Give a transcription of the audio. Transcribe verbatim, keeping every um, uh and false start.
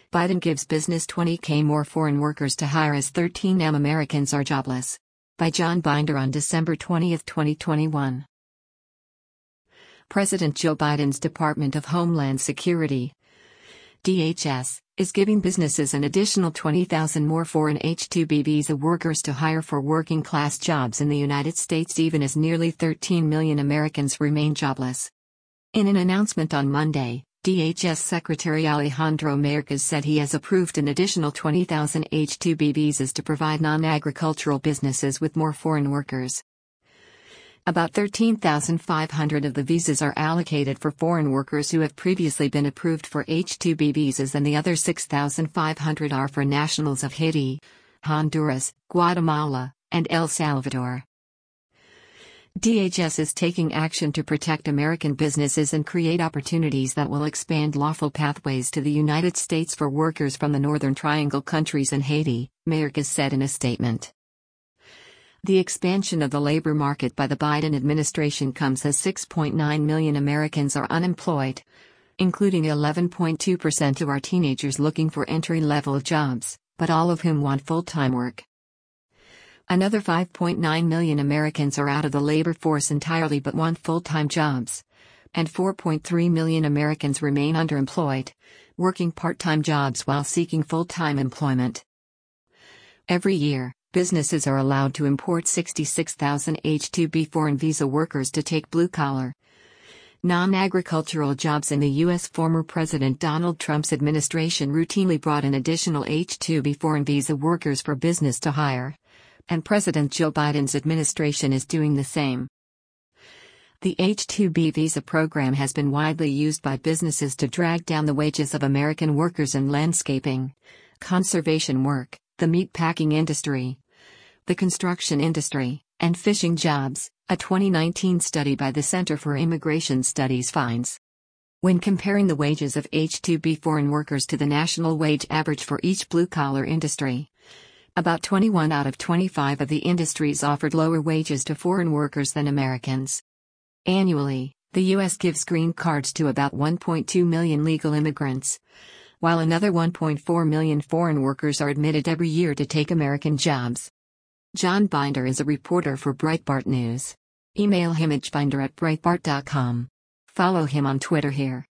Biden gives business twenty K more foreign workers to hire as thirteen million Americans are jobless. By John Binder on December twentieth, twenty twenty-one. President Joe Biden's Department of Homeland Security, D H S, is giving businesses an additional twenty thousand more foreign H two B visa workers to hire for working-class jobs in the United States, even as nearly thirteen million Americans remain jobless. In an announcement on Monday, D H S Secretary Alejandro Mayorkas said he has approved an additional twenty thousand H two B visas to provide non-agricultural businesses with more foreign workers. About thirteen thousand five hundred of the visas are allocated for foreign workers who have previously been approved for H two B visas, and the other six thousand five hundred are for nationals of Haiti, Honduras, Guatemala, and El Salvador. D H S is taking action to protect American businesses and create opportunities that will expand lawful pathways to the United States for workers from the Northern Triangle countries and Haiti, Mayorkas said in a statement. The expansion of the labor market by the Biden administration comes as six point nine million Americans are unemployed, including eleven point two percent of our teenagers looking for entry-level jobs, but all of whom want full-time work. Another five point nine million Americans are out of the labor force entirely but want full-time jobs, and four point three million Americans remain underemployed, working part-time jobs while seeking full-time employment. Every year, businesses are allowed to import sixty-six thousand H two B foreign visa workers to take blue-collar, non-agricultural jobs in the U S Former President Donald Trump's administration routinely brought in additional H two B foreign visa workers for business to hire, and President Joe Biden's administration is doing the same. The H two B visa program has been widely used by businesses to drag down the wages of American workers in landscaping, conservation work, the meatpacking industry, the construction industry, and fishing jobs, a twenty nineteen study by the Center for Immigration Studies finds. When comparing the wages of H two B foreign workers to the national wage average for each blue-collar industry, about twenty-one out of twenty-five of the industries offered lower wages to foreign workers than Americans. Annually, the U S gives green cards to about one point two million legal immigrants, while another one point four million foreign workers are admitted every year to take American jobs. John Binder is a reporter for Breitbart News. Email him at binder at breitbart dot com. Follow him on Twitter here.